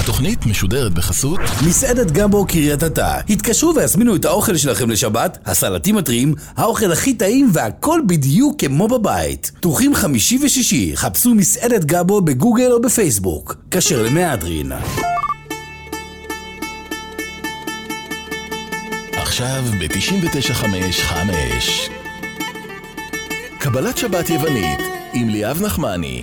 התוכנית משודרת בחסות מסעדת גמבו קריית אתא. התקשרו והזמינו את האוכל שלכם לשבת, הסלטים הטריים, האוכל הכי טעים והכל בדיוק כמו בבית. פתוחים חמישי ושישי, חפשו מסעדת גמבו בגוגל או בפייסבוק. כשר למהדרין. עכשיו ב-99.5 קבלת שבת יוונית עם ליאב נחמני.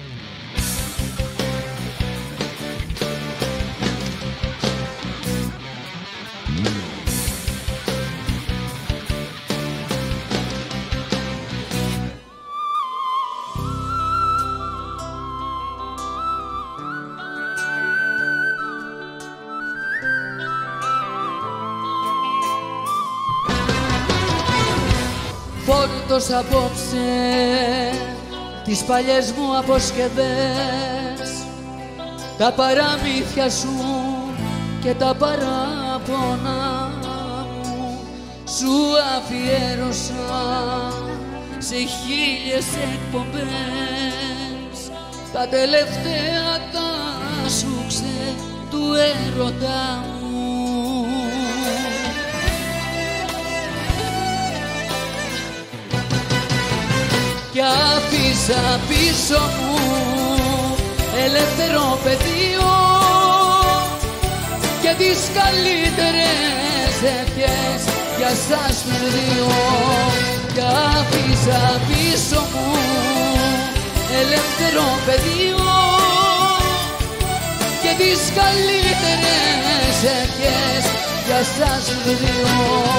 Φόρτος απόψε τις παλιές μου αποσκευές, τα παραμύθια σου και τα παράπονα μου σου αφιέρωσα σε 1000 εκπομπές, τα τελευταία τα σούξε του έρωτα μου. Κι άφησα πίσω μου ελεύθερο πεδίο και τις καλύτερες ευχές για σας τους δύο. Κι άφησα πίσω μου ελεύθερο πεδίο και τις καλύτερες ευχές για σας τους δύο.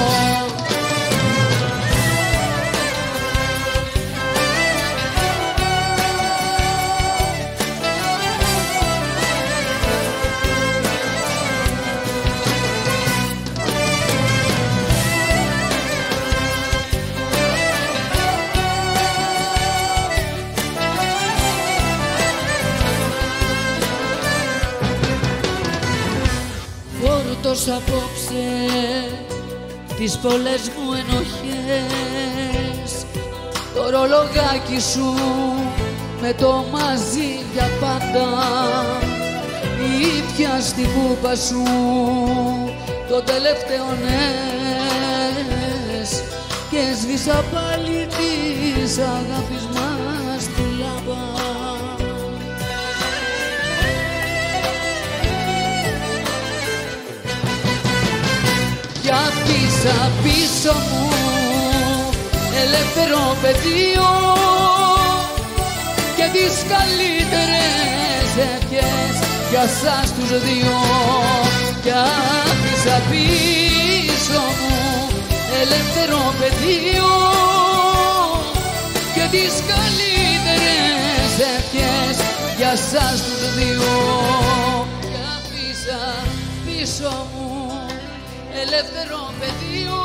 Φόρτος απόψε τις πολλές μου ενοχές, το ρολογάκι σου με το μαζί για πάντα, ήπια στην κούπα σου το τελευταίο νες και σβήσα πάλι της αγάπης μας τη λάμπα. Κι άφησα πίσω μου ελεύθερο πεδίο και τις καλύτερες ευχές για σας τους δύο. Κι άφησα πίσω μου ελεύθερο πεδίο και τις καλύτερες ευχές για σας τους δύο. Κι άφησα πίσω μου ελεύθερο πεδίο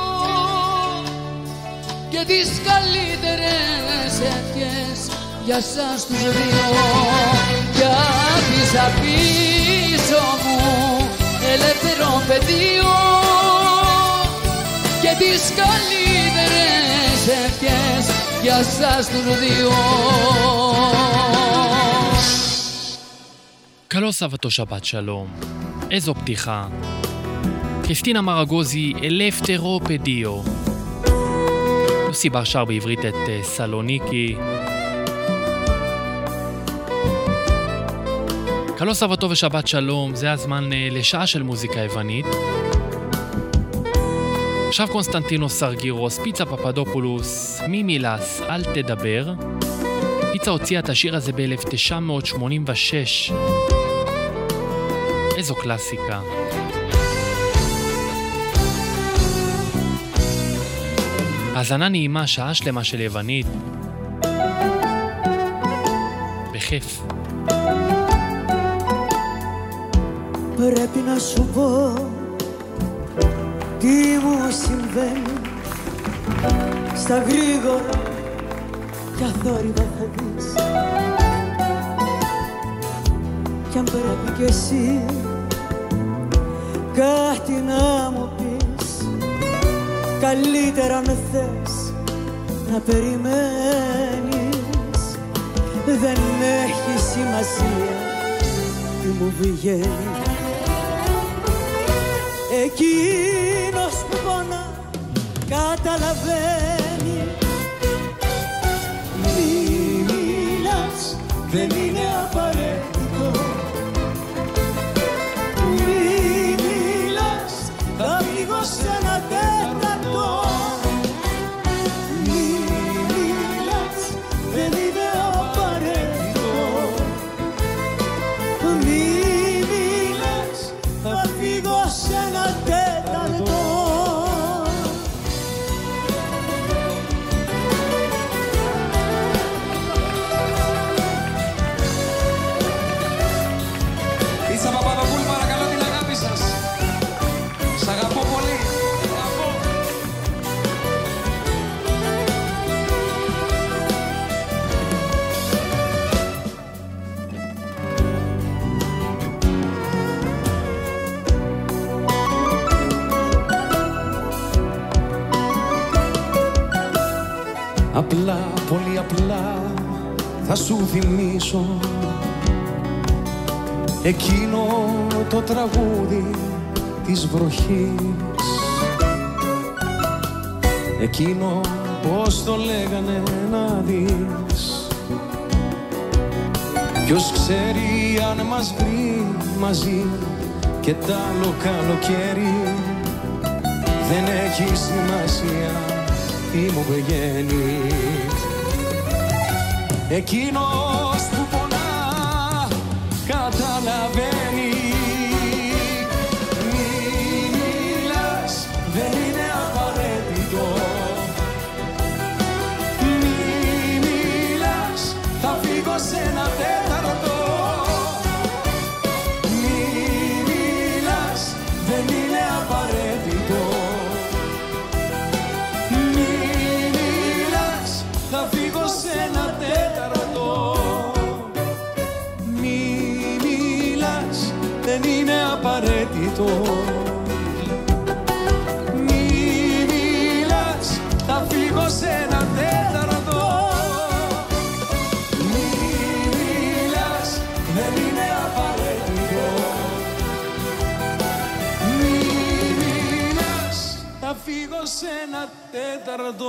και τις καλύτερες ευχές για σας τους δύο. Κι άφησα πίσω μου ελεύθερο πεδίο και τις καλύτερες ευχές για σας τους δύο. Καλό Σαββατό שבת שלום. איזו פתיחה. קריסטינה מרגוזי, אלפטרו פדיו. יוסי בר שר בעברית את סלוניקי. קלו סבתו ושבת שלום, זה הזמן לשעה של מוזיקה יוונית. עכשיו קונסטנטינוס סרגירוס, פיצה פפדופולוס, מימילס, אל תדבר. פיצה הוציאה את השיר הזה ב-1986. איזו קלאסיקה. האזנה נעימה, שעה שלמה של יוונית. בכיף. Πρέπει να σου πω τι μου συμβαίνει. Στα γρήγορα κι αθόρυβα θα δεις. Κι αν πρέπει κι εσύ κάτι να μου πεις, καλύτερα αν θες να περιμένεις. Δεν έχει σημασία τι μου βγαίνει. Εκείνος που πονά καταλαβαίνει. Μη μιλάς, δεν είναι απαραίτητο. Μη μιλάς, θα φύγω σε ένα τέταρτο. Μη μιλάς, δεν είναι απαραίτητο. Μη μιλάς, θα φύγω σε ένα τέταρτο. Πίτσα Παπαδοπούλου, παρακαλώ την αγάπη σας. Σ' αγαπώ πολύ. Απλά, πολύ απλά θα σου θυμίσω εκείνο το τραγούδι της βροχής. Εκείνο πώς το λέγανε να δεις. Ποιος ξέρει αν μας βρει μαζί και τ' άλλο καλοκαίρι. Δεν έχει σημασία τι μου πηγαίνει. Εκείνος που πονά καταλαβαίνει. Μη μιλάς, δεν είναι απαραίτητο. Μη μιλάς, θα φύγω σε ένα τέταρτο. Μη μιλάς, δεν είναι απαραίτητο. Θα φύγω σε ένα τέταρτο. Μη μιλάς, δεν είναι απαραίτητο. Μη μιλάς, θα φύγω σε ένα τέταρτο. Μη μιλάς, δεν είναι απαραίτητο. Μη μιλάς, θα φύγω σε ένα τέταρτο.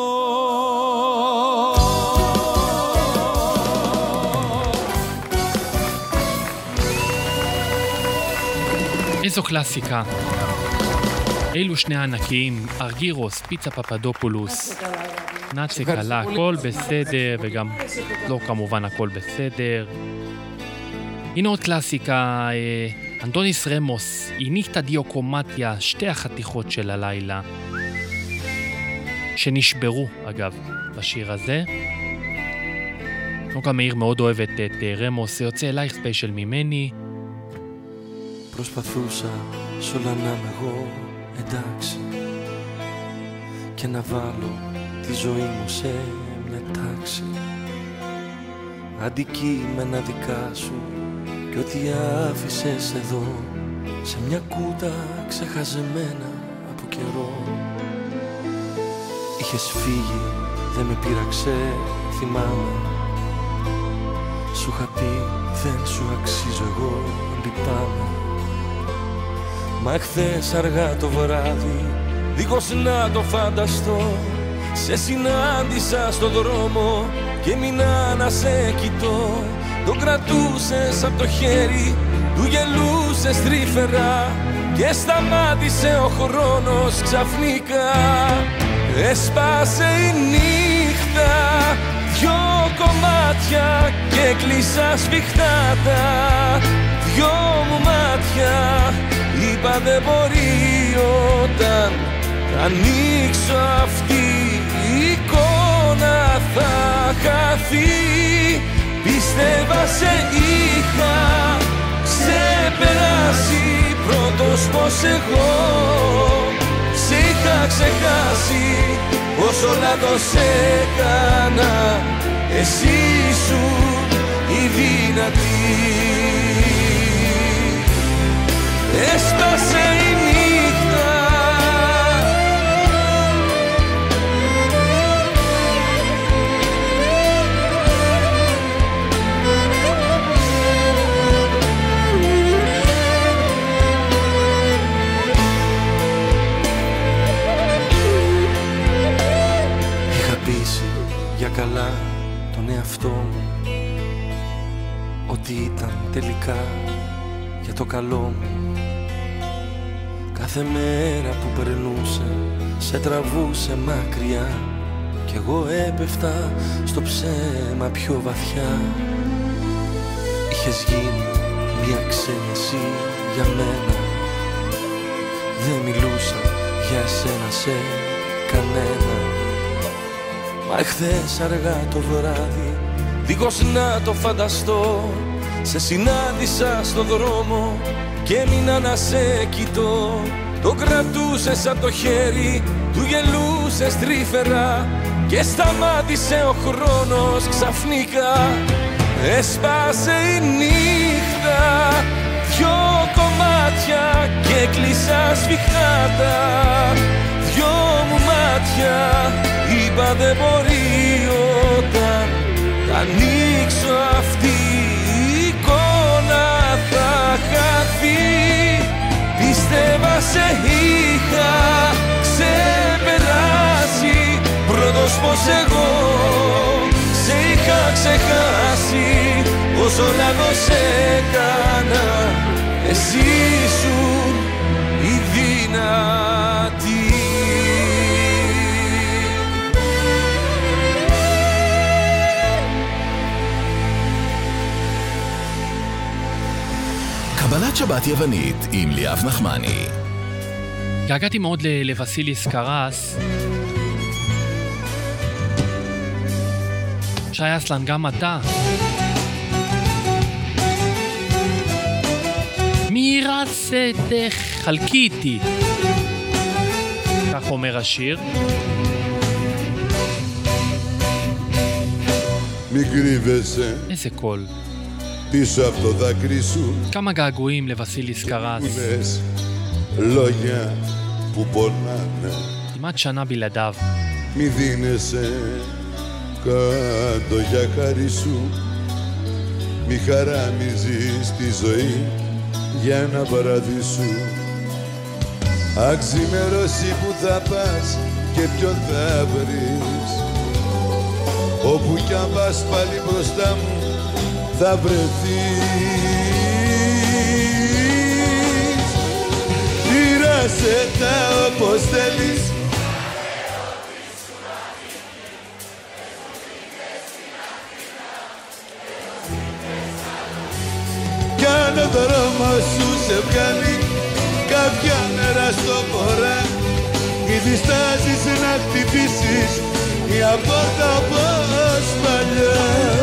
איזו קלאסיקה. אלו שני הענקים, ארגירוס, פיצה פפדופולוס, נאצה קלה, הכל בסדר, וגם לא כמובן הכל בסדר. הנה עוד קלאסיקה, אנטוניס רמוס, איניכטה דיוקומטיה, שתי החתיכות של הלילה, שנשברו אגב בשיר הזה. נוגה מאיר מאוד אוהבת את רמוס, זה יוצא אלייך ספיישל ממני. Προσπαθούσα σ' όλα να είμαι εγώ εντάξει και να βάλω τη ζωή μου σε μια τάξη. Αντικείμενα δικά σου κι ό,τι άφησες εδώ σε μια κούτα ξεχαζεμένα από καιρό. Είχες φύγει, δεν με πείραξε, θυμάμαι. Σου είχα πει δεν σου αξίζω εγώ, λυπάμαι. Μα χθες αργά το βράδυ, δίχως να το φανταστώ, σε συνάντησα στον δρόμο και έμεινα να σε κοιτώ. Το κρατούσες απ' το χέρι, του γελούσες τρυφερά και σταμάτησε ο χρόνος ξαφνικά. Έσπασε η νύχτα, δυο κομμάτια και κλείσα σφιχτά δυο μου μάτια. Είπα δεν μπορεί όταν θα ανοίξω αυτή η εικόνα θα χαθεί. Πίστευα σε είχα ξεπεράσει πρώτος πως εγώ σε είχα ξεχάσει. Πόσο λάθος έκανα, εσύ σου η δυνατή. Έσπασε η νύχτα, γενικά για το καλό μου. Κάθε μέρα που περνούσε σε τραβούσε μακριά κι εγώ έπεφτα στο ψέμα πιο βαθιά. Είχες γίνει μια ξένη εσύ για μένα. Δεν μιλούσα για σένα σε κανένα. Μα εχθές αργά το βράδυ, δίχως να το φανταστώ, σε συνάντησα στο δρόμο και έμεινα να σε κοιτώ. Το κρατούσες απ' το χέρι, του γελούσες τρυφερά και σταμάτησε ο χρόνος ξαφνικά. Έσπασε η νύχτα, δυο κομμάτια και κλείσα σφιχτάτα. Δυο μου μάτια είπα δεν μπορεί όταν θα ανοίξω αυτή η εικόνα θα χαθεί. Πίστευα σε είχα ξεπεράσει, πρώτος πως εγώ σε είχα ξεχάσει. Όσο λάθος έκανα, εσύ ήσουν η δυνατή. קבלת שבת יוונית עם ליאב נחמני. געגעתי מאוד לווסיליס קרס. שי אסלן, גם אתה. מרצתך חלקי איתי. כך אומר השיר. Μην κρύβεσαι איזה קול. πίσω από το δάκρυ σου. כמה געגועים לווסיליס קרס. Που λες λόγια που πονάνε. כמעט שנה בלעדיו. Μη δίνεσαι κάτω για χάρη σου. Μη χαράμιζεις τη ζωή για ένα παραδείσου. Αξιμερώσει που θα πας και ποιον θα βρεις. Όπου κι αν πας πάλι μπροστά μου θα βρεθείς. Μοίρασε τα όπως θέλεις. Κι αν ο δρόμος σου σε βγάλει κάποια μέρα στο βορρά, μη διστάζεις να χτυπήσεις μια πόρτα όπως παλιά.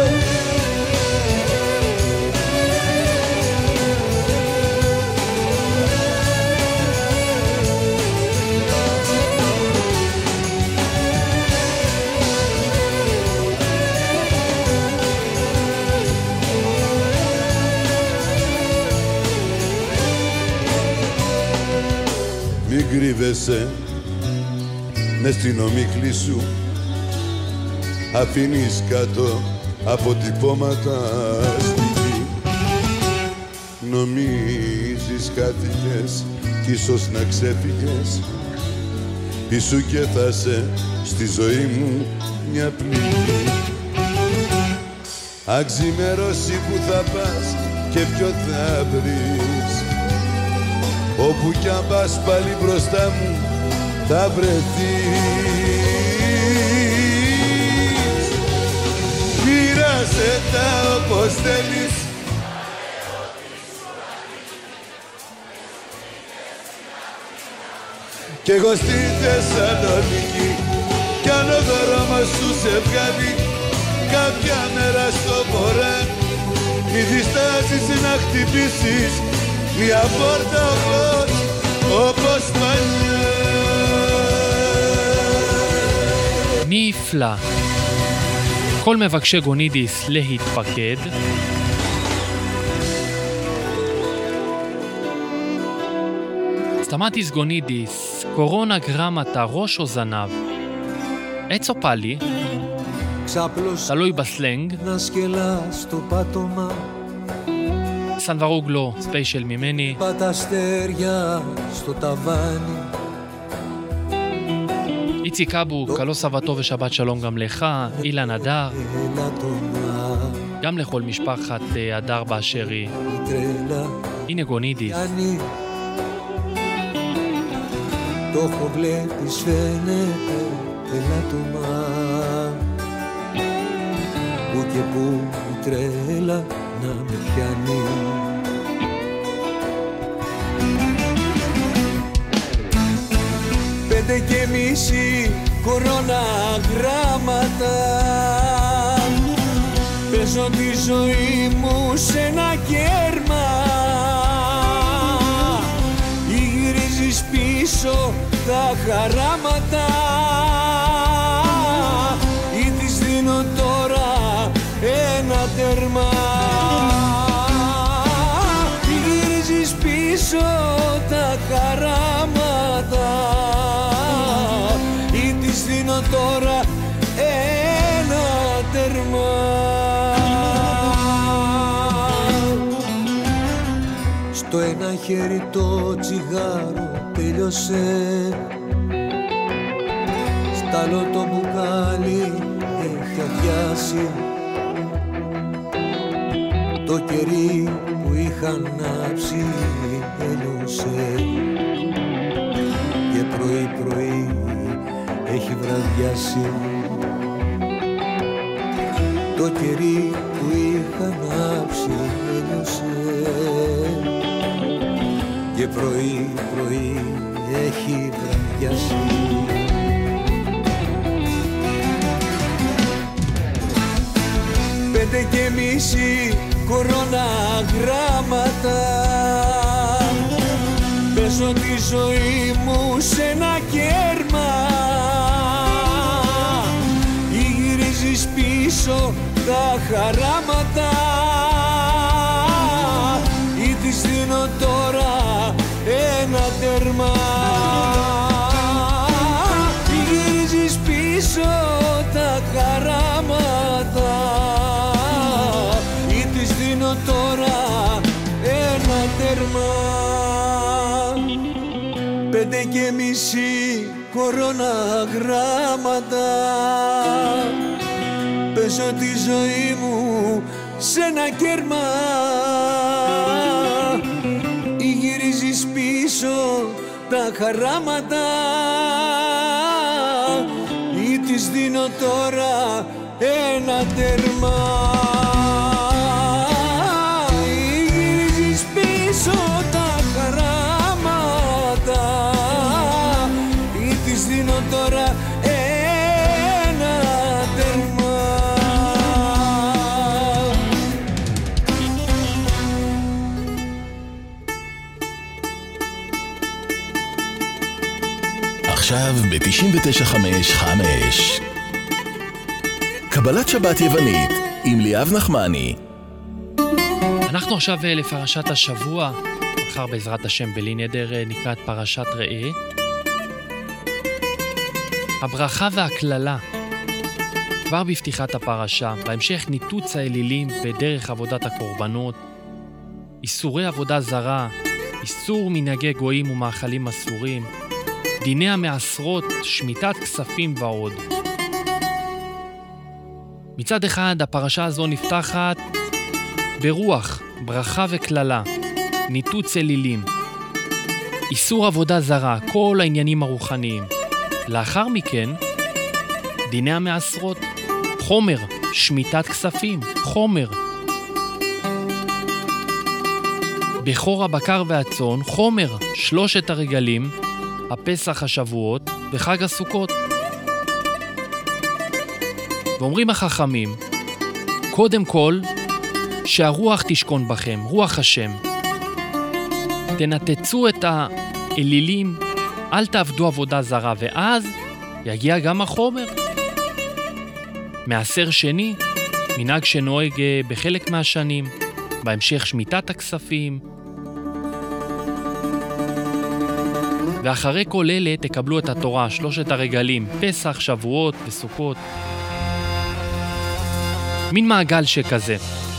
Μην κρύβεσαι μες στην ομίχλη σου. Αφήνεις κάτω αποτυπώματα στη γη. Νομίζεις χάθηκες κι ίσως να ξέφυγες. Πίσω και θα σε στη ζωή μου μια πληγή. Αξιμερώσει που θα πας και ποιο θα βρεις. Όπου κι αν πας πάλι μπροστά μου θα βρεθείς. Μοίρασε τα όπως θέλεις. Κι εγώ στη Θεσσαλονίκη κι αν ο δρόμος σου σε βγάλει κάποια μέρα στο βορρά, μη διστάζεις να χτυπήσεις μια πόρτα όπως παλιά. נפלא. כל מבקשי גונידיס להתפקד. סטמטיס גונידיס, קורונה גרמטה, ראש או זנב. עץ או פלי, תלוי בסלנג. סנברוגלו, ספיישל ממני. איציק אבו, קלו סבתו ושבת שלום גם לך. אילן הדר. גם לכל משפחת הדר באשר היא. הנה גונידיס. Το έχω βλέπεις φαίνεται ελάττωμα που και που η τρέλα να με πιάνει. Πέντε και μισή κορώνα γράμματα παίζω τη ζωή μου σε ένα κέρμα. Γυρίζεις πίσω τα χαράματα ή της δίνω τώρα ένα τέρμα. Γυρίζεις πίσω τα χαράματα ή της δίνω τώρα ένα τέρμα. Στο ένα χέρι το τσιγάρο τέλειωσε, στ' άλλο το μπουκάλι έχει αδειάσει. Το κερί που είχα ανάψει έλειωσε και πρωί πρωί έχει βραδιάσει. Το κερί που είχα ανάψει έλειωσε και πρωί πρωί έχει βραδιάσει. Πέντε και μισή κορώνα γράμματα παίζω τη ζωή μου σε ένα κέρμα. Γυρίζεις πίσω τα χαράματα ή της δίνω τώρα ένα τέρμα. Γυρίζεις πίσω τα χαράματα ή της δίνω τώρα ένα τέρμα. Πέντε και μισή κορώνα γράμματα παίζω τη ζωή μου σε ένα κέρμα. Γυρίζεις πίσω τα χαράματα ή της δίνω τώρα ένα τέρμα. Γυρίζεις πίσω τα χαράματα ή της δίνω τώρα ένα τέρμα. עכשיו ב-99.5 קבלת שבת יוונית עם ליאב נחמני. אנחנו עכשיו לפרשת השבוע, מחר בעזרת השם בלי נדר נקרא את פרשת ראה. הברכה והכללה כבר בפתיחת הפרשה, בהמשך ניתוץ האלילים בדרך עבודת הקורבנות, איסורי עבודה זרה, איסור מנהגי גויים ומאכלים אסורים, דיני המעשרות, שמיטת כספים ועוד. מצד אחד הפרשה הזו נפתחת ברוח, ברכה וכללה, ניתוץ אלילים, איסור עבודה זרה, כל העניינים הרוחניים. לאחר מכן, דיני המעשרות, חומר, שמיטת כספים, חומר. בכור הבקר והצאן, חומר, 3 הרגלים, הפסח, השבועות וחג הסוכות. ואומרים החכמים, קודם כל, שהרוח תשכון בכם, רוח השם. תנתצו את האלילים, אל תעבדו עבודה זרה, ואז יגיע גם החומר. מעשר שני, מנהג שנוהג בחלק מהשנים, בהמשך שמיטת הכספים. ואחרי כל אלה תקבלו את התורה, 3 הרגלים, פסח, שבועות וסוכות. מין מעגל שכזה.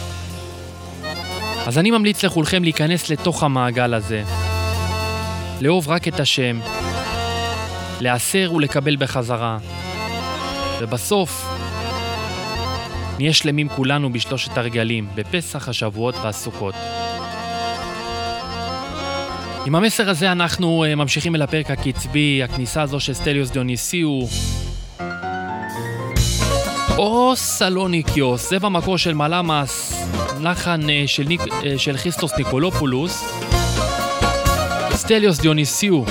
אז אני ממליץ לכולכם להיכנס לתוך המעגל הזה. לאהוב רק את השם, לאסר ולקבל בחזרה. ובסוף, נהיה שלמים כולנו בשלושת הרגלים, בפסח, השבועות והסוכות. עם המסר הזה אנחנו ממשיכים אל הפרק הקצבי, הכניסה הזו של סטליוס דיוניסיו. או סלוניקיוס, זה במקור של מלמאס, לחן של כריסטוס ניקולופולוס. סטליוס דיוניסיו.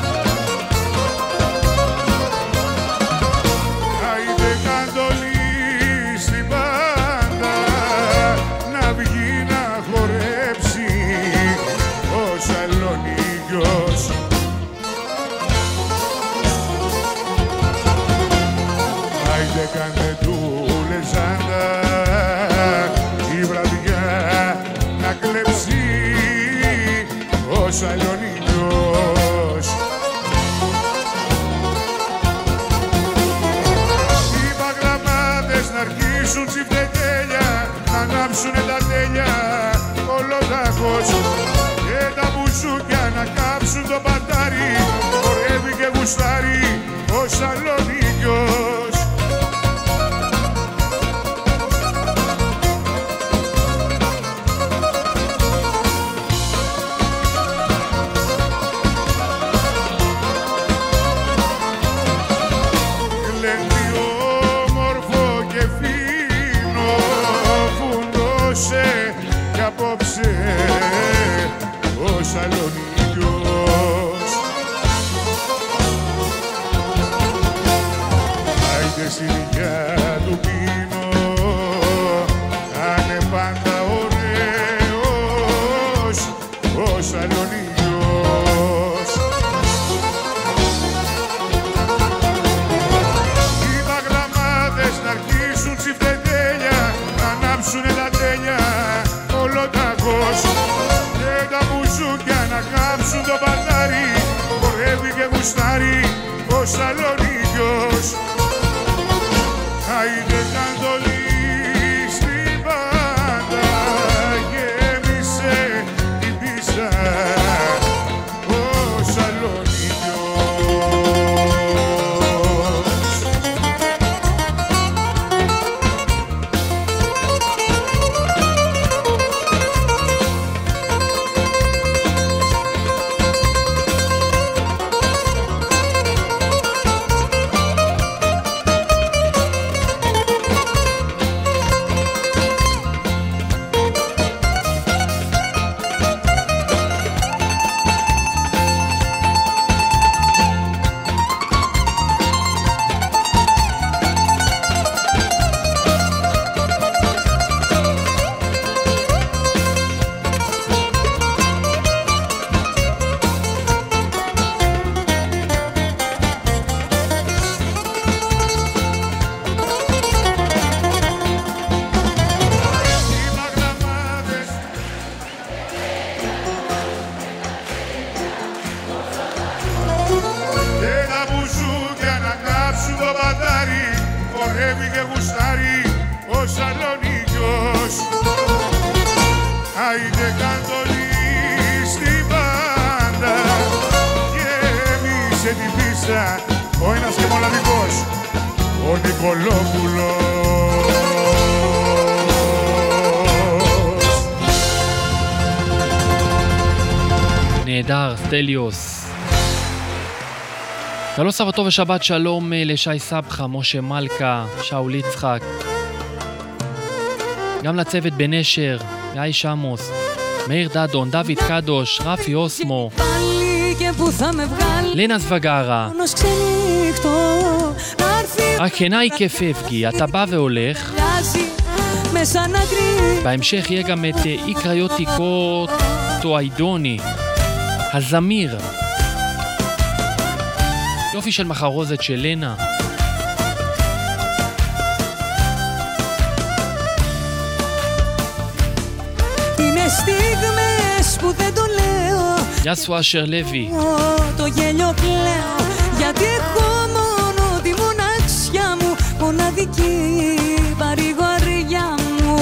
Σαλονίκιος. Οι παγραμμάτες να αρχίσουν τσιφτετέλια, να ανάψουνε τα τέλεια ολοτάχος και τα μπουζούκια να κάψουν το πατάρι, χορεύει και γουστάρει ο Σαλονίκιος. Ο Σαλονίκιος. Άιντε στη δικιά του πίνω, κάνε πάντα ωραίος ο Σαλονίκιος. Οι παγραμμάτες να αρχίσουν τσιφτετέλια, να ανάψουνε τα τέλεια ολοτάχος και τα μπουζούκια να κάψουν το πατάρι, χορεύει και γουστάρει ο Σαλονίκιος. Άιντε καντολή στην πάντα, γέμισε την πίστα ο Σαλονίκιος. Άιντε καντολή στην πάντα, γέμισε την πίστα ο ένας και μοναδικός, ο Νικολόπουλος. נהדר, סטליוס. שלום סבתו ושבת שלום לשי סבחה, משה מלכה, שאול יצחק. גם לצוות בנשר, גיא שמוס, מאיר דדון, דוד קדוש, רפי אוסמו, לנה סבגרה. הקנאי כפפגי, אתה בא והולך. בהמשך יהיה גם את איקריוטיקו טואידוני, הזמיר. יופי של מחרוזת של לנה. Στιγμές που δεν το λέω, Γεια σου Άσερ Λέβη. Το γέλιο κλαίω, γιατί έχω μόνο τη μοναξιά μου, μοναδική παρηγοριά μου.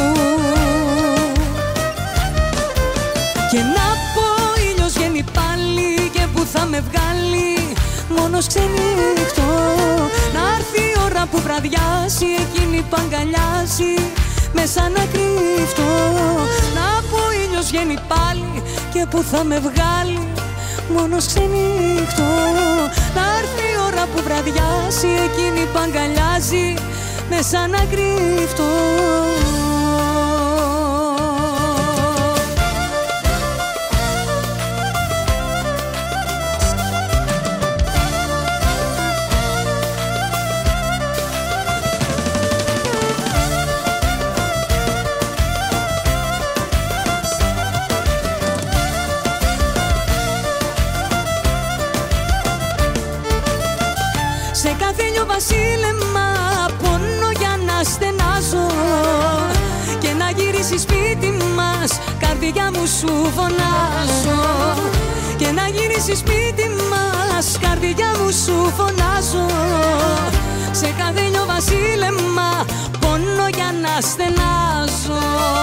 Και να πω ήλιος βγαίνει πάλι και που θα με βγάλει, μόνος ξενύχτω, να έρθει η ώρα ώρα που βραδιάσει εκείνη παγκαλιάζει μέσα να κρύφτω. Να που ο ήλιος βγαίνει πάλι και που θα με βγάλει μόνος ξενύχτω. Να έρθει η ώρα που βραδιάσει εκείνη παγκαλιάζει μέσα να κρύφτω. Σε κάθε βασίλεμα πόνο για να στενάζω και να γυρίσει σπίτι μας, καρδιά μου σου φωνάζω. Και να γυρίσει σπίτι μας, καρδιά μου σου φωνάζω. Σε κάθε βασίλεμα πόνο για να στενάζω.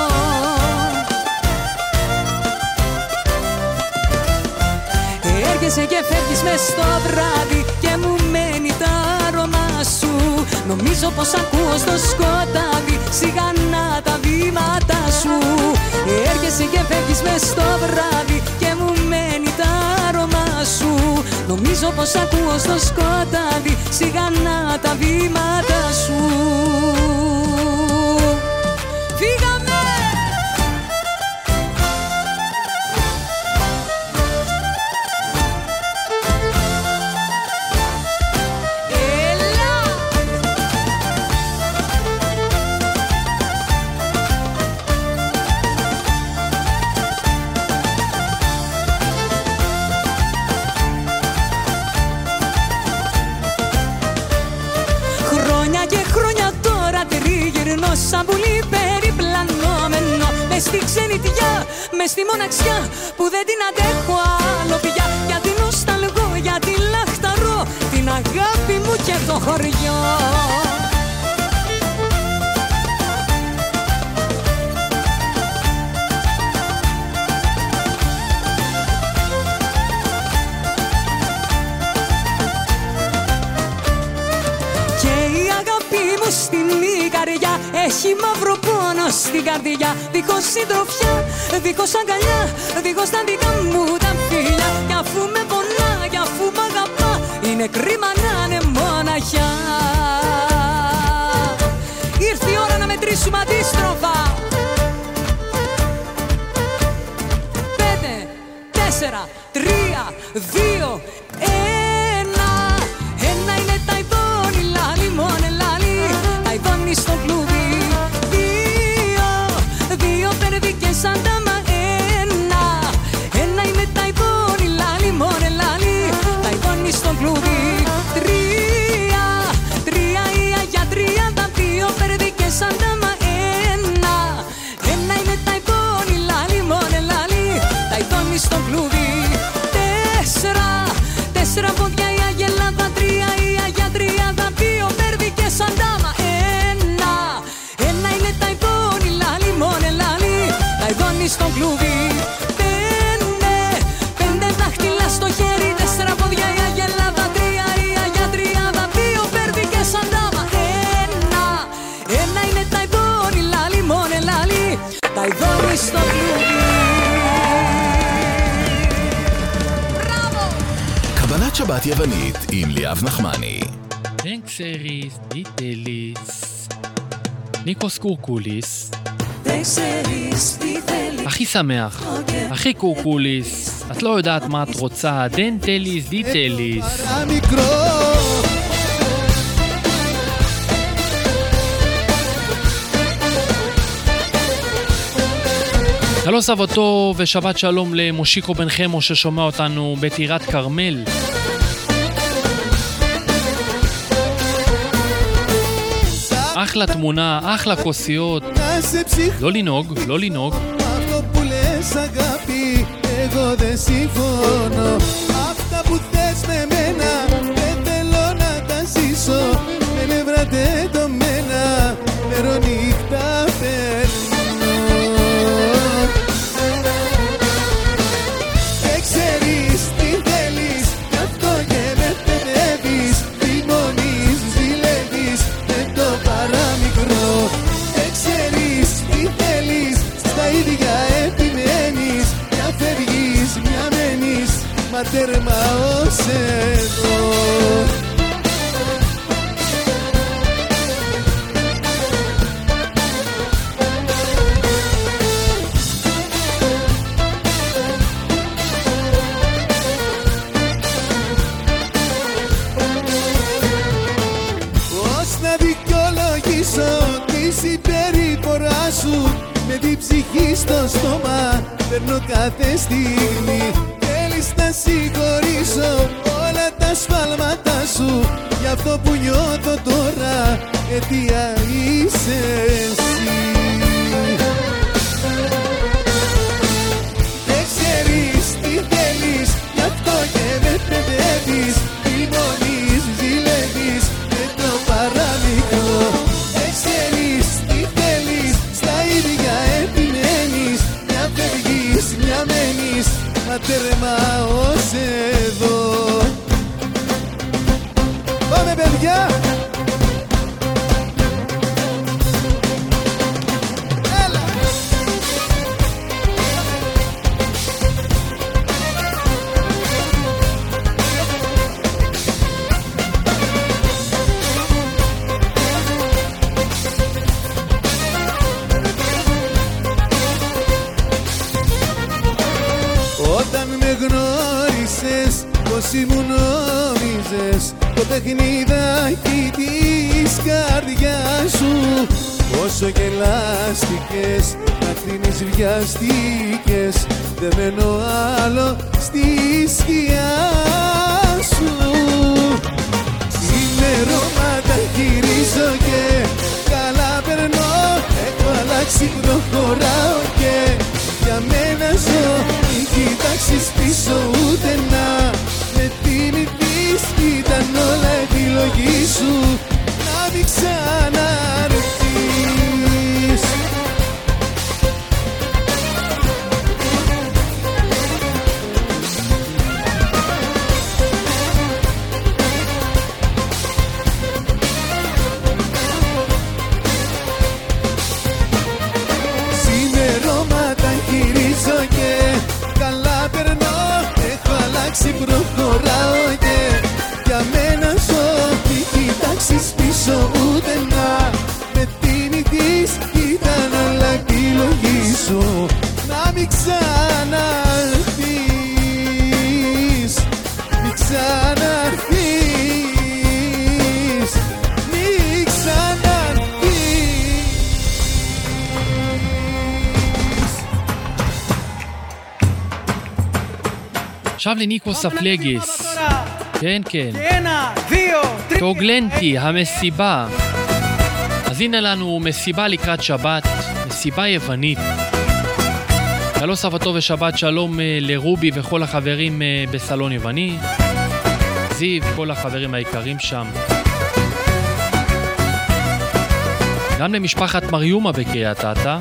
Έρχεσαι και φεύγεις μες στο βράδυ και μου μένει το άρωμά σου. Νομίζω πως ακούω στο σκοτάδι σιγανά τα βήματα σου. Έρχεσαι και φεύγεις μες στο βράδυ και μου μένει το άρωμά σου. Νομίζω πως ακούω στο σκοτάδι σιγανά τα βήματα σου. Φύγαμε! Σαν πουλί περιπλανόμενο μες στη ξενιτιά, μες στη μοναξιά που δεν την αντέχω άλλο πια. Γιατί νοσταλγώ, γιατί λαχταρώ την αγάπη μου και το χωριό. Στην ικαριά έχει μαύρο πόνο στην καρδιά. Δίχως συντροφιά, δίχως αγκαλιά, δίχως τα δικά μου τα φίλια. Κι αφού με πονά, κι αφού μ' αγαπά, είναι κρίμα να είναι μοναχιά. Ήρθε η ώρα να μετρήσουμε αντίστροφα. 5, 4, 3, 2, 1. Ένα είναι τα ειδώνει, λάλη μόνε λάλη. Ταϊβάνι στο κλουβί. 2 περδίκες σαν τα ένα. Ένα είναι Ταϊβάνι, λάλη μόνε λάλη. Ταϊβάνι στο κλουβί. 3 η αγιατρία. Τα 2 περδίκες σαν τα ένα. Ένα είναι Ταϊβάνι, λάλη μόνε λάλη. Ταϊβάνι στο κλουβί. 4 πόδια η αγελάδα. 3 η αγιατρία. Τα 2 περδίκες σαν τα ένα είναι Ταϊβάνι, λάλη μόνε λάλη. Ταϊβάνι στο κλουβί. 5 δάχτυλα στο χέρι. 4 πόδια η αγελάδα. 3 η αγιατριάδα. 2 περδίκες σαν τάμα. Ένα είναι Ταϊβάνι, λάλη μόνε λάλη. Ταϊβάνι στο κλουβί. קבלת שבת יוונית עם ליאב נחמני. טנקסריס, דיטליס, ניקוס קורקוליס. הכי שמח, הכי קורקוליס. את לא יודעת מה את רוצה, דנטליס, דיטליס. שלום סבתו ושבת שלום למושיקו בן חמו ששומע אותנו בטירת קרמל. אחלה תמונה, אחלה כוסיות. לא לנהוג, לא לנהוג. Αυτό που λες αγάπη, εγώ δεν συμφωνώ. Αυτά που θες με μένα, δεν θέλω να τα ζήσω. Με νεύρα τεντωμένα, μερονύχτα παίρνω. Δεν ξέρεις τι θέλεις, γι' αυτό και με παιδεύεις. Θυμώνεις, ζηλεύεις. μα τέρμα ως εδώ. Πώς να δικαιολογήσω τη συμπεριφορά σου, με την ψυχή στο στόμα παίρνω κάθε στιγμή. Θέλεις να συγχωρήσω όλα τα σφάλματά σου, για αυτό που νιώθω τώρα αιτία είσαι εσύ. Δεν ξέρεις τι θέλεις, γι' αυτό και με παιδεύεις. Θυμώνεις, ζηλεύεις με το παραμικρό. Δεν ξέρεις τι θέλεις, στα ίδια επιμένεις. Μια φεύγεις, μια μένεις, μα τέρμα ως εδώ. Πάμε παιδιά! Όταν με γνώρισες πως ήμουν νόμιζες το παιχνιδάκι της καρδιάς σου. Όσο γελάστηκες, να κρίνεις βιαστήκες, δεν μένω άλλο στη σκιά σου. Ξημερώματα γυρίζω και καλά περνώ, έχω αλλάξει, προχωράω και για μένα ζω. Μην κοιτάξεις πίσω ούτε να με θυμηθείς, ήταν όλα επιλογή σου, να μην ξαναρθείς. Ξημερώματα γυρίζω και καλά περνώ, έχω αλλάξει, προχωράω και για μένα ζω. Μην κοιτάξεις πίσω ούτε να με θυμηθείς, ήταν όλα επιλογή σου, να μην ξαναρθείς. Μην ξαναρθείς, μην ξαναρθείς. עכשיו לניקוס הפלגיס. כן, כן. ένα, δύο, τρία. תוגלנטי, המסיבה. אז הנה לנו מסיבה לקראת שבת, מסיבה יוונית. שלום סבתו ושבת שלום לרובי וכל החברים בסלון יווני. זיו, כל החברים היקרים שם. גם למשפחת מריומה בקריית אתא.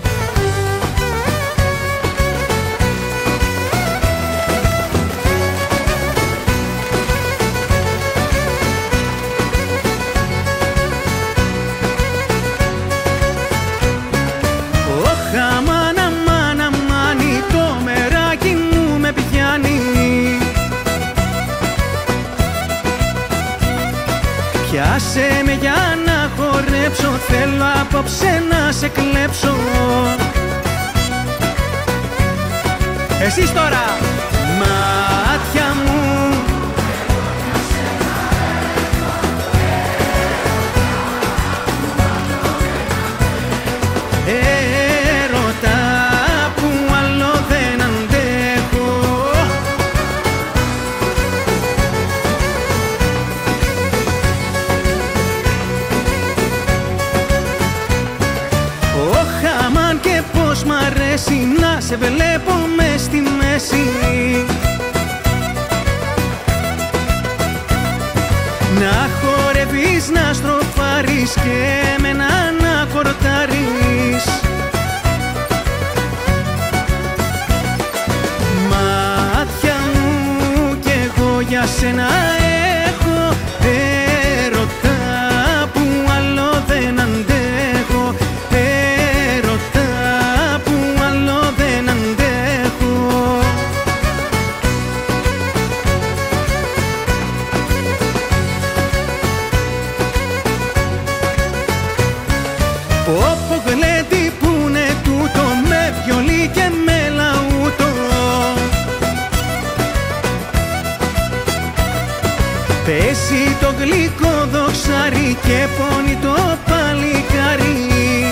Πιάσε με για να χορέψω, θέλω απόψε να σε κλέψω. Εσείς τώρα, μάτια μου, έρωτα που άλλο δεν αντέχω. Αμάν και πως μ' αρέσει να σε βλέπω μες στη μέση, να χορεύεις, να στροφάρεις και εμένα να κορτάρεις. Μάτια μου κι εγώ για σένα έχω έρωτα που άλλο δεν αντέχω. Πέσει το γλυκό δοξάρι και πόνει το παλικάρι.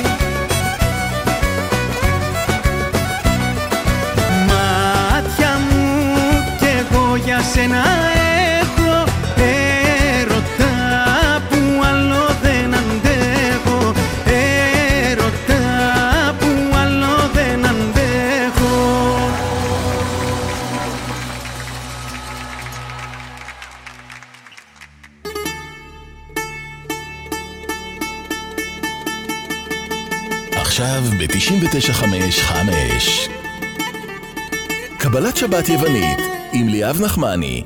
Μάτια μου κι εγώ για σένα έχω έρωτα που άλλο δεν αντέχω. Έρωτα που άλλο δεν αντέχω. עכשיו ב-99.5 קבלת שבת יוונית עם ליאב נחמני.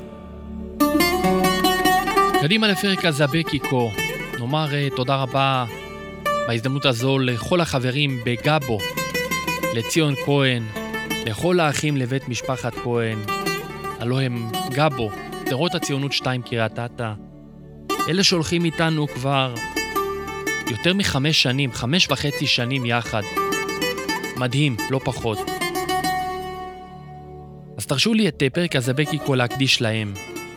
קדימה לפרק הזבקיקו, נאמר תודה רבה בהזדמנות הזו לכל החברים בגאבו, לציון כהן, לכל האחים לבית משפחת כהן, הלוא הם גאבו, שדרות הציונות 2 קריית אתא, אלה שהולכים איתנו כבר יותר מ5 שנים, 5.5 שנים יחד. מדהים, לא פחות. אז תרשו לי את פרק הזבקיקו להקדיש להם.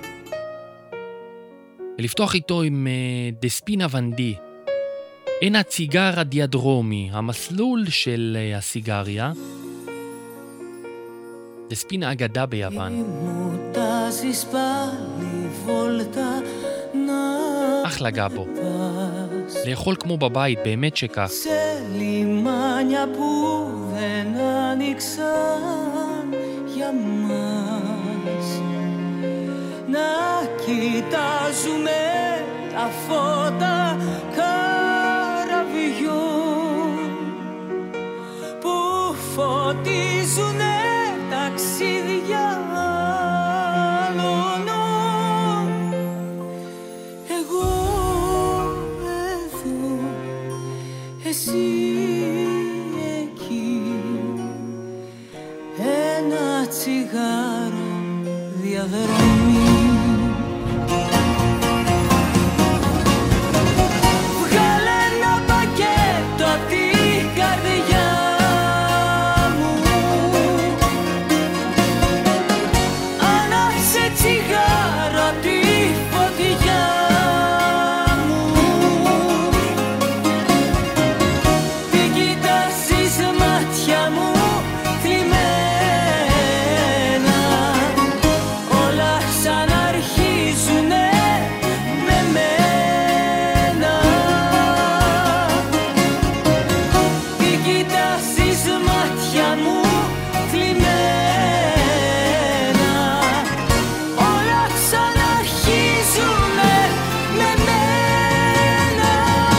ולפתוח איתו עם דספינה ונדי. אין הציגרה דיאדרומי, המסלול של הסיגריה. דספינה אגדה ביוון. אחלה גאבו. לאכול כמו בבית, באמת שכך. Σε λιμάνια που δεν άνοιξαν για μας, να κοιτάζουμε τα φώτα καραβιών που φωτίζουνε ταξίδια άλλων. Εγώ εδώ, εσύ εκεί, ένα τσιγάρο διαδρομή. Βγάλε ένα πακέτο απ' την καρδιά μου, ανάψε τσιγάρο απ' τη φωτιά μου. Τι κοιτάζεις μάτια μου θλιμμένα, όλα ξαναρχίζουνε με μένα. Τι κοιτάζεις μάτια μου θλιμμένα, όλα ξαναρχίζουνε με μένα.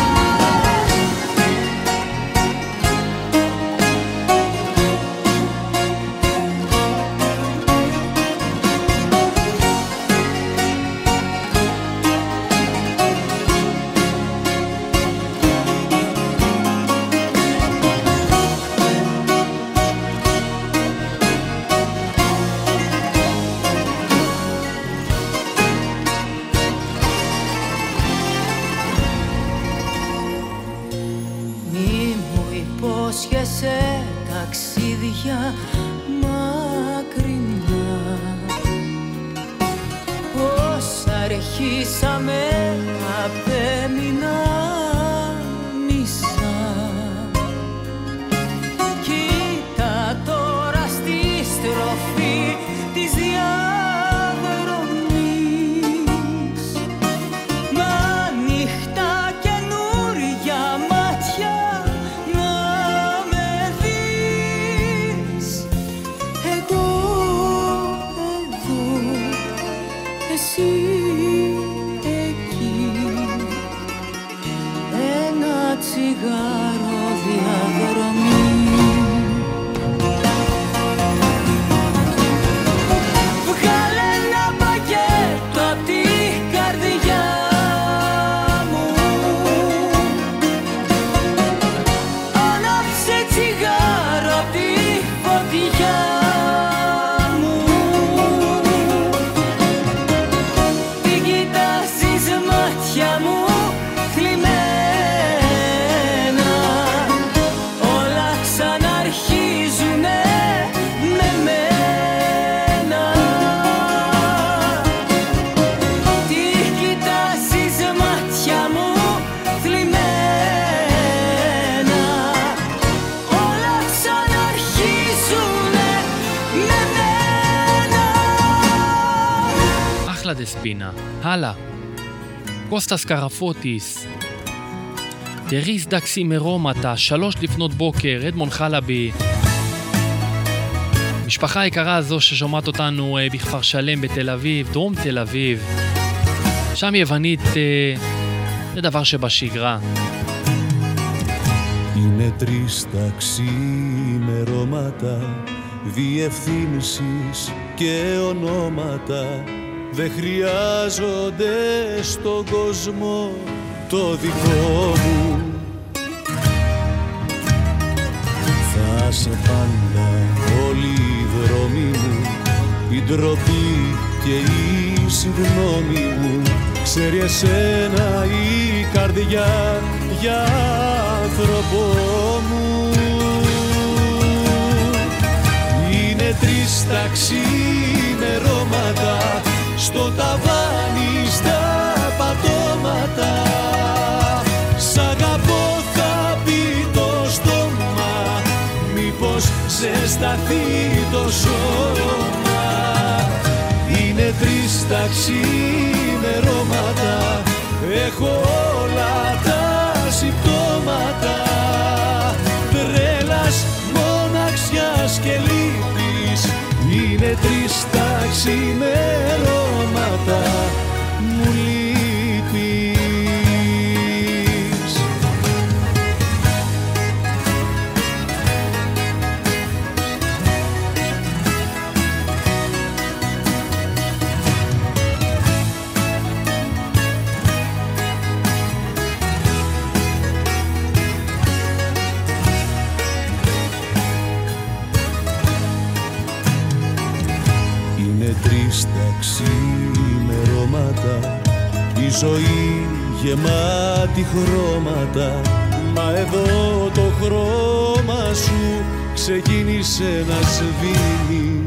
Μη μου υπόσχεσαι ταξίδια μακρινά, όσα αρχίσαμε απέμειναν μισά. Κοίτα τώρα στη στροφή της διαδρομής, μ' ανοιχτά καινούρια μάτια να με δεις. Εγώ εδώ, εσύ εκεί, ένα τσιγάρο διαδρομή. Βγάλε ένα πακέτο απ' την καρδιά μου, ανάψε τσιγάρο απ' τη φωτιά μου. Τι κοιτάζεις μάτια μου θλιμμένα, όλα יאללה דספינה, הלאה. קוסטס קרפוטיס. דריס דקסי מרומטה, 3 לפנות בוקר, אדמון חלבי. משפחה יקרה הזו ששומעת אותנו בכפר שלם בתל אביב, דרום תל אביב. שם יוונית זה דבר שבשגרה. Είναι 3 ταξιμερώματα, διευθύνσεις και ονόματα δεν χρειάζονται στον κόσμο το δικό μου. Θα σε πάντα όλοι οι δρόμοι μου, η ντροπή και η συγγνώμη μου. Ξέρει εσένα η καρδιά για άνθρωπο μου. Είναι 3 ταξιμερώματα, στο ταβάνι στα πατώματα. Σ' αγαπώ θα πει το στόμα, μήπως ζεσταθεί το σώμα. Είναι 3 ταξιμερώματα, έχω όλα τα συμπτώματα. Τρέλας, μοναξιάς και λύπης, είναι 3 ταξιμερώματα, μου λείπεις. Είναι 3 ταξιμερώματα, η ζωή γεμάτη χρώματα. Μα εδώ το χρώμα σου ξεκίνησε να σβήνει.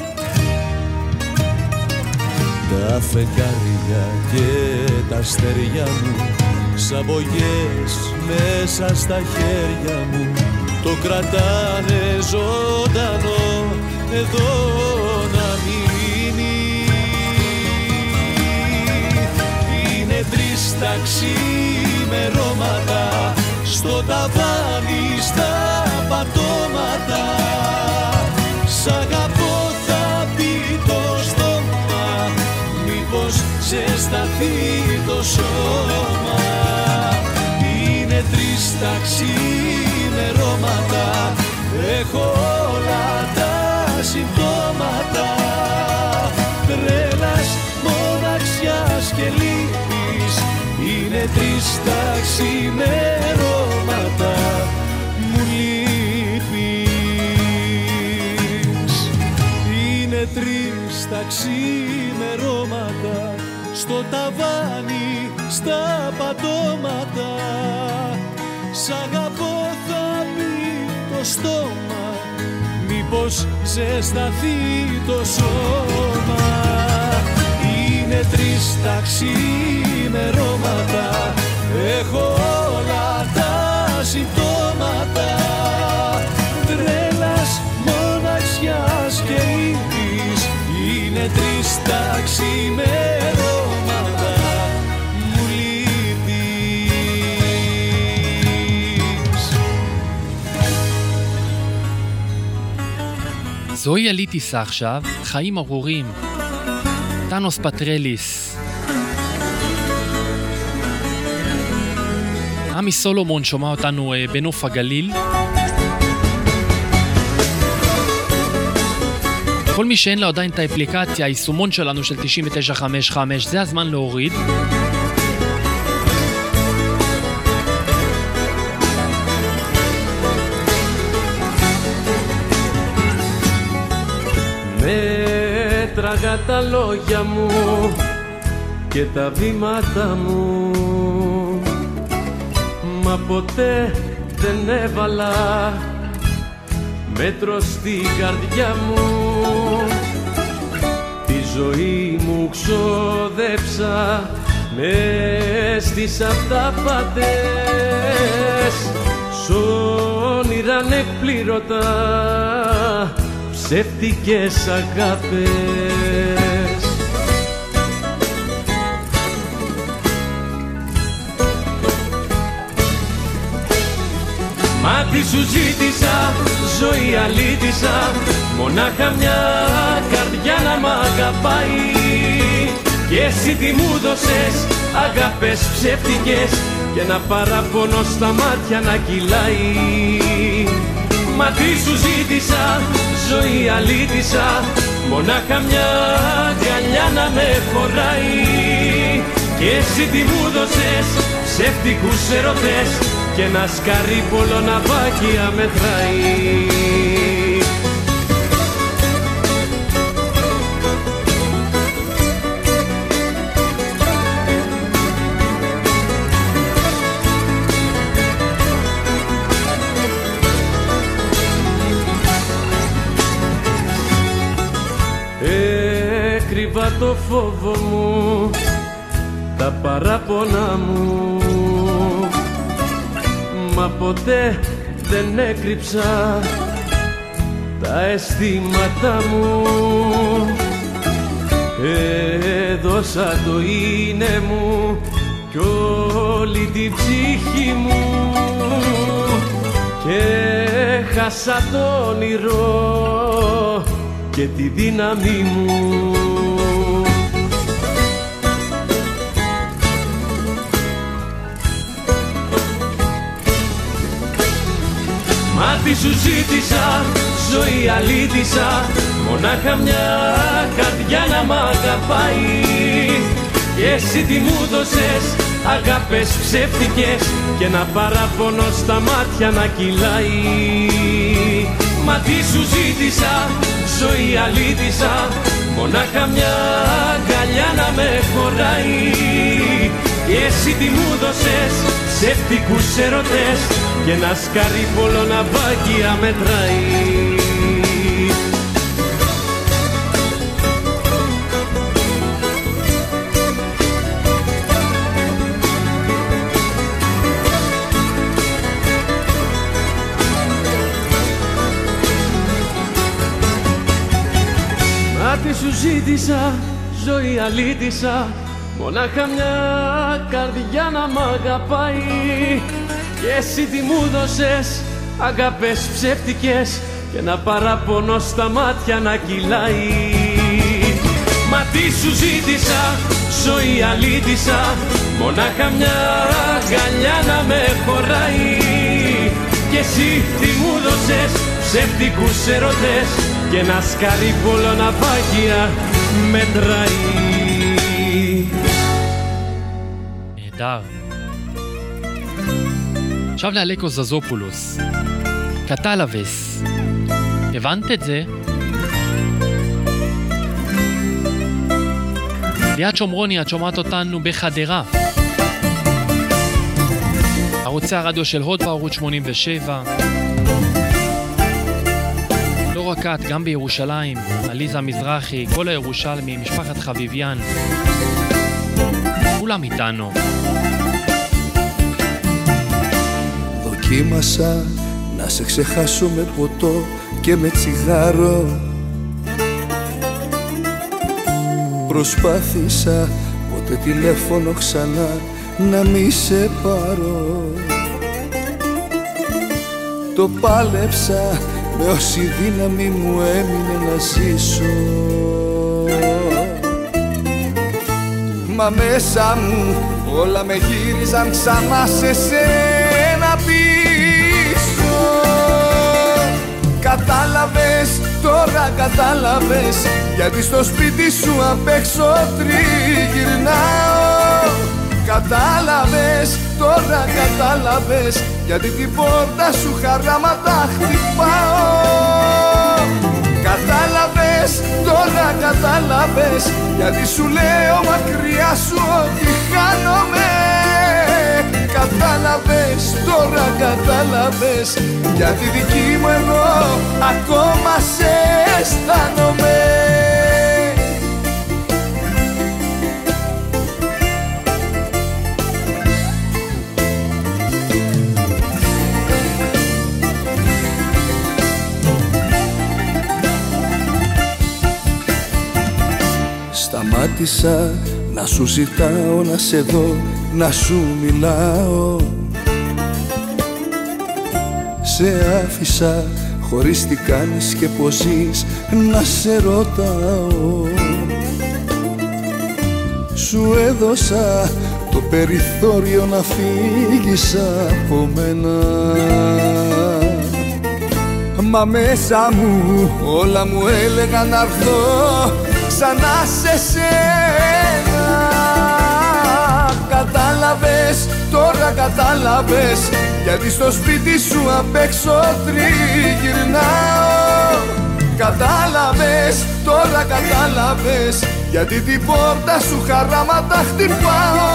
Τα φεγγάρια και τα αστέρια μου σαν μπογιές μέσα στα χέρια μου το κρατάνε ζωντανό εδώ να μείνει. Είναι 3 ταξιμερώματα, στο ταβάνι στα πατώματα. Σ' αγαπώ θα πει το στόμα, μήπως ζεσταθεί το σώμα. Είναι 3 ταξιμερώματα, έχω όλα τα συμπτώματα. Τρέλας, μοναξιάς και λύπης, είναι 3 ταξιμερώματα, μου λείπεις. Είναι 3 ταξιμερώματα, στο ταβάνι στα πατώματα. Σ' αγαπώ θα πει το στόμα, μήπως ζεσταθεί το σώμα. Είναι 3 ταξιμερώματα, έχω όλα τα συμπτώματα. Τρέλας, μοναξιάς και λύπης, είναι 3 ταξιμερώματα, μου λείπεις. זוהי עליתי סע עכשיו, חיים ארורים. טאנוס פטרליס. עמי סולומון שומע אותנו בנוף הגליל. כל מי שאין לו עדיין את האפליקציה, היישומון שלנו של 9955, זה הזמן להוריד. Μέτραγα τα λόγια μου και τα βήματα μου, μα ποτέ δεν έβαλα μέτρο στην καρδιά μου. Τη ζωή μου ξοδέψα μες στις αυταπάτες, σ' όνειρα ανεκπλήρωτα, ψεύτικες αγάπες. σου ζήτησα, ζωή αλήτησα, μονάχα μια καρδιά να μ' αγαπάει. Και εσύ τι μου δώσες, αγάπες ψεύτικες και ένα παράπονο στα μάτια να κυλάει. Μα τι σου ζήτησα, ζωή αλήτησα, μονάχα μια αγκαλιά να με χωράει. Και εσύ τι μου δώσες, ψεύτικους ερωτές και ένα σκαρίπολο ναυάγια μετράει. Έκρυβα το φόβο μου, τα παράπονα μου, μα ποτέ δεν έκρυψα τα αισθήματά μου. Έδωσα το είναι μου κι όλη την ψυχή μου και χάσα το όνειρο και τη δύναμη μου. Μα τι σου ζήτησα, ζωή αλήτησα, μονάχα μια καρδιά να μ' αγαπάει. Και εσύ τι μου δώσες, αγάπες ψεύτικες και ένα παράπονο στα μάτια να κυλάει. Μα τι σου ζήτησα, ζωή αλήτησα, μονάχα μια αγκαλιά να με χωράει. Και εσύ τι μου δώσες, ψεύτικους ερωτές και ένα σκαρίπολο ναυάγια μετράει. Μα τι σου ζήτησα, ζωή αλήτησα, μονάχα μια καρδιά να μ' αγαπάει. Και εσύ τι μου δώσες, αγάπες ψεύτικες και ένα παράπονο στα μάτια να κυλάει. Μα τι σου ζήτησα, ζωή αλήτησα, μονάχα μια αγκαλιά να με χωράει. Και εσύ τι μου δώσες, ψεύτικους ερωτές και ένα σκαρίπολο ναυάγια μετράει. נהדר. עכשיו לאלקו זזופולוס, קטלווס. הבנת את זה? ליאת שומרוני, את שומעת אותנו בחדרה. ערוצי הרדיו של הוד בערוץ 87. לא רק את, גם בירושלים, עליזה מזרחי, כל הירושלמים, משפחת חביביאן. כולם איתנו. Δοκίμασα να σε ξεχάσω με ποτό και με τσιγάρο. Προσπάθησα ποτέ τηλέφωνο ξανά να μη σε πάρω. Το πάλεψα με όση δύναμη μου έμεινε να ζήσω. Μα μέσα μου όλα με γύριζαν ξανά σε σένα πίσω. Κατάλαβες, τώρα κατάλαβες, γιατί στο σπίτι σου απ' έξω τριγυρνάω. Κατάλαβες, τώρα κατάλαβες, γιατί την πόρτα σου χαράματα χτυπάω. Κατάλαβες, τώρα κατάλαβες, γιατί σου λέω μακριά σου ότι χάνομαι. Κατάλαβες, τώρα κατάλαβες, γιατί δική μου εγώ ακόμα σε αισθάνομαι. Σταμάτησα να σου ζητάω, να σε δω, να σου μιλάω. Σε άφησα χωρίς τι κάνεις και πως ζεις να σε ρωτάω. Σου έδωσα το περιθώριο να φύγεις από μένα, μα μέσα μου όλα μου έλεγαν να έρθω ξανά σε σένα. Κατάλαβες, τώρα κατάλαβες, γιατί στο σπίτι σου απ' έξω τριγυρνάω. Κατάλαβες, τώρα κατάλαβες, γιατί την πόρτα σου χαράματα χτυπάω.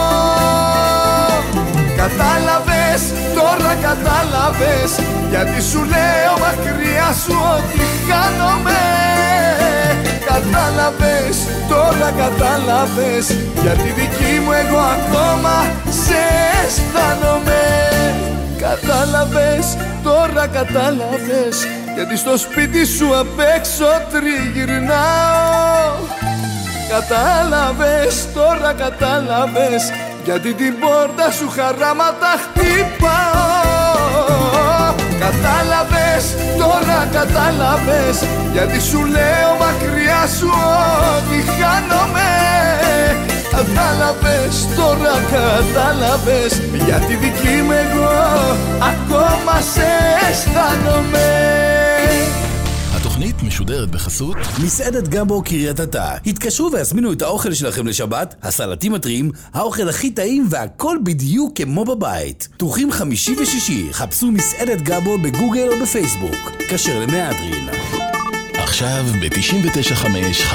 Κατάλαβες, τώρα κατάλαβες, γιατί σου λέω μακριά σου ότι χάνομαι. Κατάλαβες, τώρα κατάλαβες, γιατί δική μου εγώ ακόμα σε αισθάνομαι. Κατάλαβες, τώρα κατάλαβες, γιατί στο σπίτι σου απ' έξω τριγυρνάω. Κατάλαβες, τώρα κατάλαβες, γιατί την πόρτα σου χαράματα χτυπάω. Κατάλαβες, τώρα κατάλαβες, γιατί σου λέω μακριά σου ότι χάνομαι. Κατάλαβες, τώρα κατάλαβες, γιατί δική μου εγώ ακόμα σε αισθάνομαι. התוכנית משודרת בחסות מסעדת גמבו קריית אתא. התקשרו והזמינו את האוכל שלכם לשבת, הסלטים הטריים, האוכל הכי טעים והכל בדיוק כמו בבית. פתוחים חמישי ושישי, חפשו מסעדת גמבו בגוגל או בפייסבוק. כשר למהדרין. עכשיו ב-99.5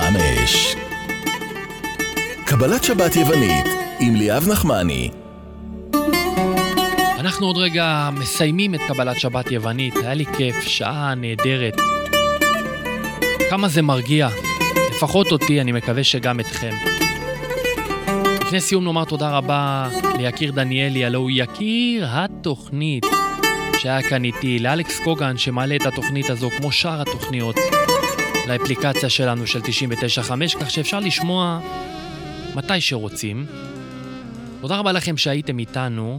קבלת שבת יוונית עם ליאב נחמני. אנחנו עוד רגע מסיימים את קבלת שבת יוונית. היה לי כיף, שעה נהדרת. כמה זה מרגיע, לפחות אותי, אני מקווה שגם אתכם. לפני סיום נאמר תודה רבה ליקיר דניאלי, הלוא הוא יקיר התוכנית שהיה כאן איתי, לאלכס קוגן שמעלה את התוכנית הזו כמו שאר התוכניות לאפליקציה שלנו של 99.5, כך שאפשר לשמוע מתי שרוצים. תודה רבה לכם שהייתם איתנו,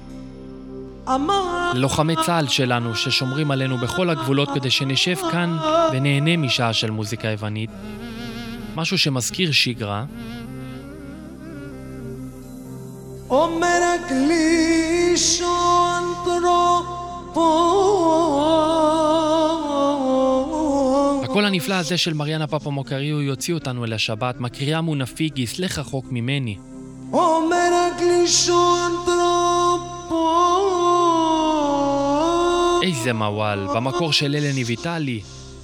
ללוחמי צה"ל שלנו ששומרים עלינו בכל הגבולות כדי שנשב כאן ונהנה משעה של מוזיקה יוונית, משהו שמזכיר שגרה. הקול הנפלא הזה של מריאנה פפמוקריו יוציא אותנו אל השבת. מקריאה מונפיגיס, לך רחוק ממני. איזה מוואל, במקור של אלני ויטלי.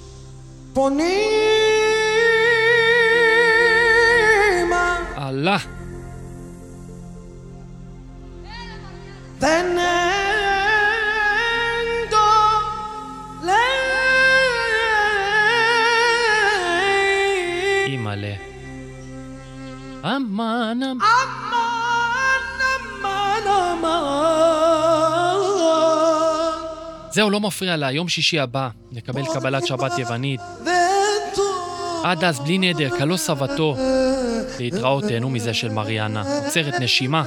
אללה. אימאלה. אמן אמן זהו, לא מפריע לה, יום שישי הבא נקבל קבלת שבת יוונית. עד אז בלי נדר, קלו סבתו. להתראות, תהנו מזה של מריאנה. עוצרת נשימה.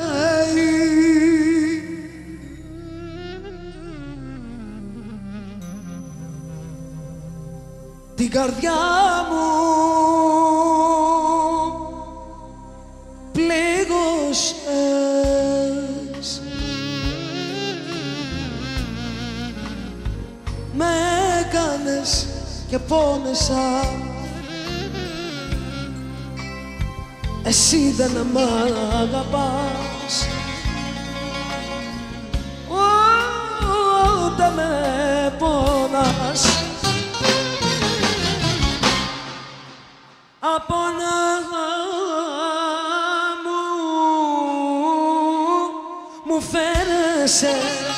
Την καρδιά μου πλήγωσες, με έκανες και πόνεσα. Εσύ δεν μ' αγαπάς, ούτε με πονάς. Απόνα μου φαίνεσαι,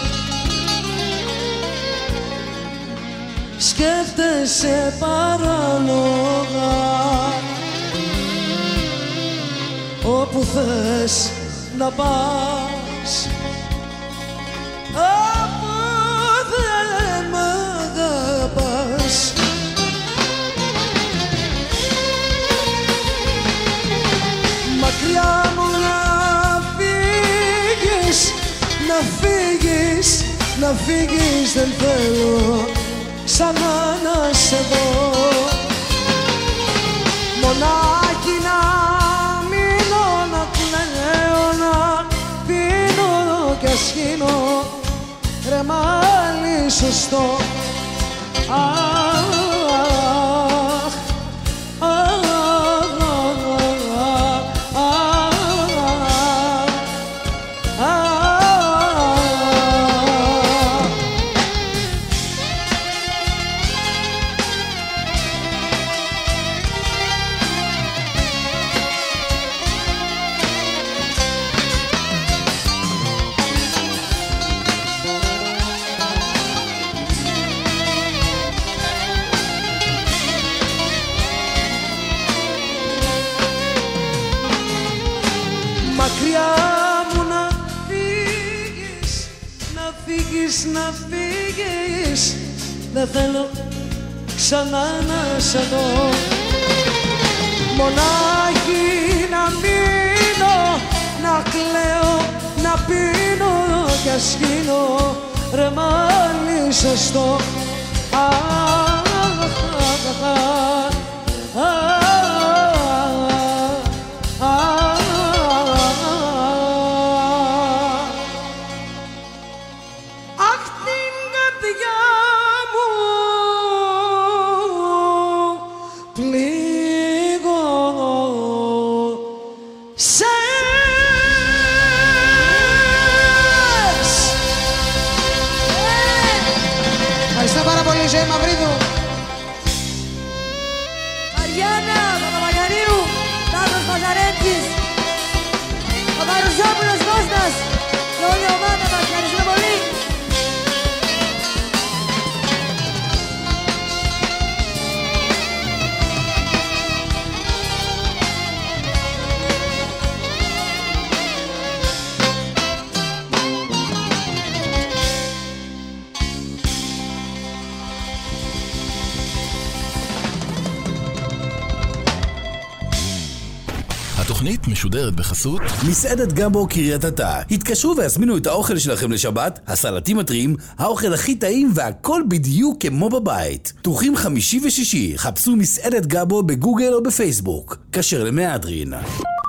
σκέφτεσαι παράλογα, όπου θες να πας, όπου δεν μ' αγαπάς. Μακριά μου να φύγεις, να φύγεις, να φύγεις δεν θέλω ξανά να σε δω. Μονάχη να μείνω, να κλαίω, να πίνω κι ας γίνω ρε μάλι σωστό. Μακριά μου να φύγεις, να φύγεις, να φύγεις, δεν θέλω ξανά να σε δω. Μονάχη να μείνω, να κλαίω, να πίνω κι ας γίνω ρε μάλι σωστό. Ευχαριστώ πάρα πολύ, Ζωή Μαυρίδου. Αριάννα, Παπαμαγαρίου, Τάσος Παζαρέτης, ο Παρουσόπουλος Κώστας και όλη η ομάδα μας. Ευχαριστώ πολύ. התוכנית משודרת בחסות מסעדת גמבו קריית אתא. התקשרו והזמינו את האוכל שלכם לשבת, הסלטים הטריים, האוכל הכי טעים והכל בדיוק כמו בבית. פתוחים חמישי ושישי, חפשו מסעדת גמבו בגוגל או בפייסבוק. כשר למהדרין.